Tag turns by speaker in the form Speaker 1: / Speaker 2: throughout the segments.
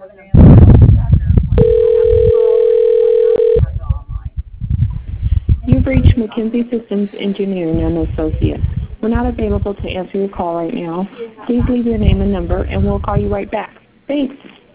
Speaker 1: You've reached McKinsey Systems Engineering and Associates. We're not available to answer your call right now. Please leave your name and number, and we'll call you right back. Thanks.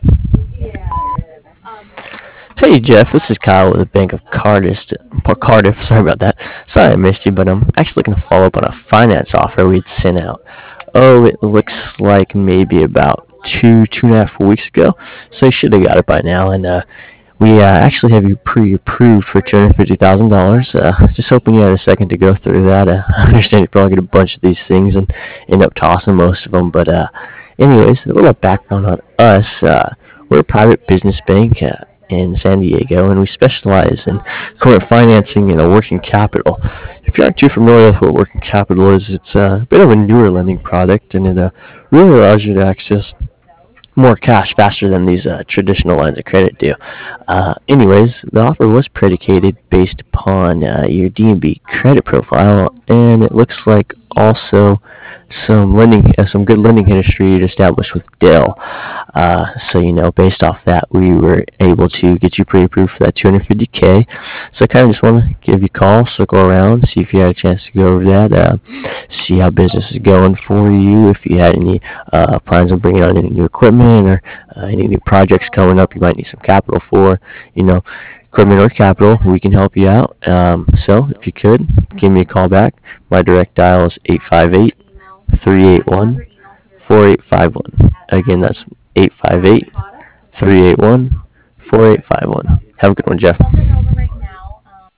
Speaker 2: Hey Jeff, this is Kyle with the Bank of Cardiff. Sorry about that. Sorry I missed you, but I'm actually looking to follow up on a finance offer we'd sent out. Oh, it looks like maybe about two and a half weeks ago. So you should have got it by now. And we actually have you pre-approved for $250,000. Just hoping you had a second to go through that. I understand you probably get a bunch of these things and end up tossing most of them. But anyways, a little background on us. We're a private business bank in San Diego, and we specialize in corporate financing and working capital. If you aren't too familiar with what working capital is, it's a bit of a newer lending product, and it really allows you to access more cash faster than these traditional lines of credit do. Anyways, the offer was predicated based upon your DNB credit profile, and it looks like also some good lending history you'd established with Dell. So based off that, we were able to get you pre-approved for that 250K. So I kind of just want to give you a call, circle around, see if you had a chance to go over that, see how business is going for you, if you had any plans on bringing on any new equipment or any new projects coming up you might need some capital for, equipment or capital, we can help you out. So if you could, give me a call back. My direct dial is 858-381-4851. Again, that's 858-381-4851. Have a good one, Jeff.